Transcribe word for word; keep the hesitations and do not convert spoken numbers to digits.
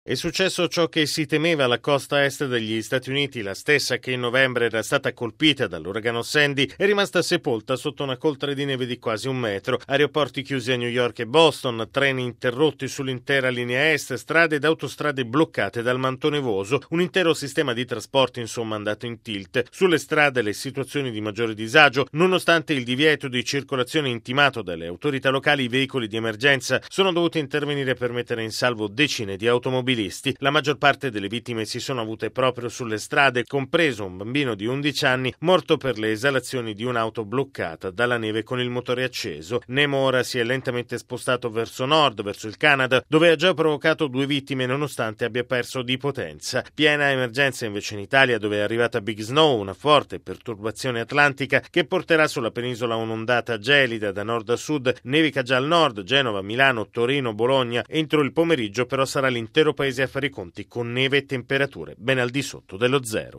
È successo ciò che si temeva alla costa est degli Stati Uniti, la stessa che in novembre era stata colpita dall'uragano Sandy, è rimasta sepolta sotto una coltre di neve di quasi un metro. Aeroporti chiusi a New York e Boston, treni interrotti sull'intera linea est, strade ed autostrade bloccate dal manto nevoso, un intero sistema di trasporti insomma andato in tilt. Sulle strade le situazioni di maggiore disagio, nonostante il divieto di circolazione intimato dalle autorità locali, i veicoli di emergenza sono dovuti intervenire per mettere in salvo decine di automobilisti. La maggior parte delle vittime si sono avute proprio sulle strade, compreso un bambino di undici anni morto per le esalazioni di un'auto bloccata dalla neve con il motore acceso. Nemo ora si è lentamente spostato verso nord, verso il Canada, dove ha già provocato due vittime nonostante abbia perso di potenza. Piena emergenza invece in Italia, dove è arrivata Big Snow, una forte perturbazione atlantica che porterà sulla penisola un'ondata gelida da nord a sud. Nevica già al nord, Genova, Milano, Torino, Bologna. Entro il pomeriggio però sarà l'intero paese a fare i conti con neve e temperature ben al di sotto dello zero.